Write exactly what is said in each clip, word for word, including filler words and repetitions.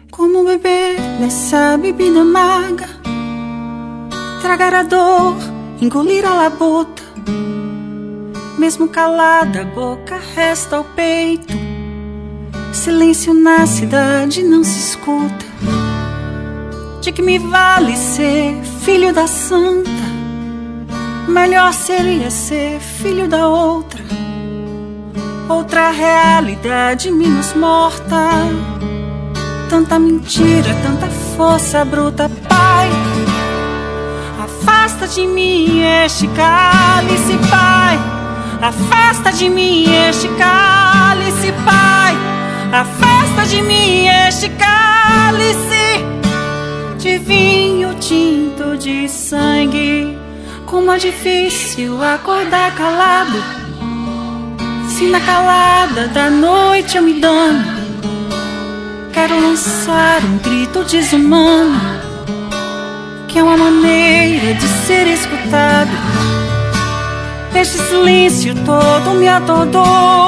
Como beber dessa bebida amarga, tragar a dor, engolir a labuta. Mesmo calada a boca resta ao peito. Silêncio na cidade não se escuta. De que me vale ser filho da santa? Melhor seria ser filho da outra. Outra realidade menos morta. Tanta mentira, tanta força bruta. Pai, afasta de mim este cálice, Pai. Afasta de mim este cálice, Pai. Afasta de mim este cálice de vinho tinto de sangue. Como é difícil acordar calado, se na calada da noite eu me dano. Quero lançar um grito desumano, que é uma maneira de ser escutado. Este silêncio todo me atordoa.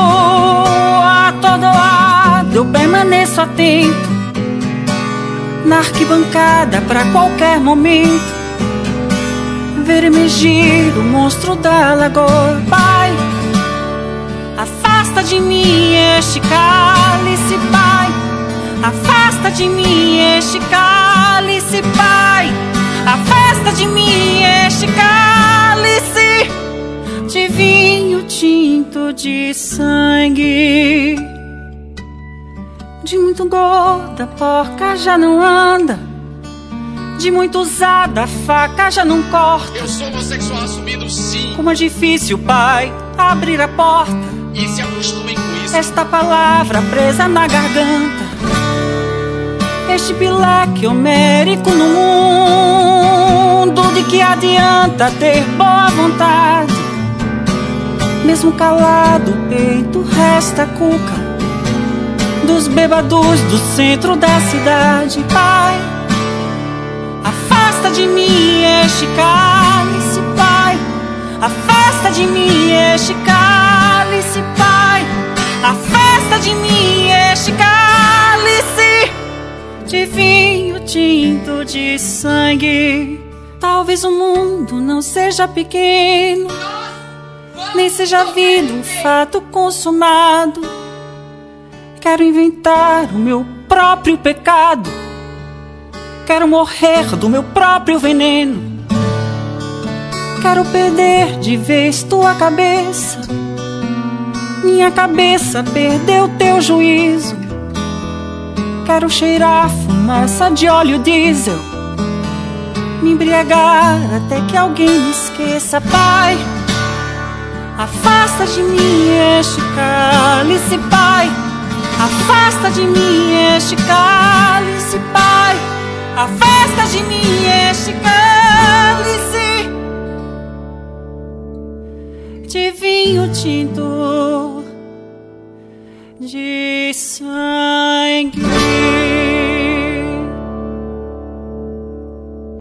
Atordoado eu permaneço atento na arquibancada pra qualquer momento ver emergir o monstro da lagoa. Pai, afasta de mim este cálice, Pai. Afasta de mim este cálice, Pai. Afasta de mim este cálice de vinho tinto de sangue. De muito gorda a porca já não anda, de muito usada a faca já não corta. Eu sou homossexual assumido, sim. Como é difícil, Pai, abrir a porta. E se acostumem com isso. Esta palavra presa na garganta, este pileque homérico no mundo. De que adianta ter boa vontade? Mesmo calado o peito resta cuca dos bêbados do centro da cidade. Pai, afasta de mim este cálice, Pai. Afasta de mim este cálice, Pai. Afasta de mim este cálice de vinho tinto de sangue. Talvez o mundo não seja pequeno, nem seja a vida um fato consumado. Quero inventar o meu próprio pecado. Quero morrer do meu próprio veneno. Quero perder de vez tua cabeça. Minha cabeça perdeu teu juízo. Quero cheirar fumaça de óleo diesel, me embriagar até que alguém me esqueça. Pai, afasta de mim este cálice, Pai. Afasta de mim este cálice, Pai. Afasta de mim este cálice de vinho tinto de sangue.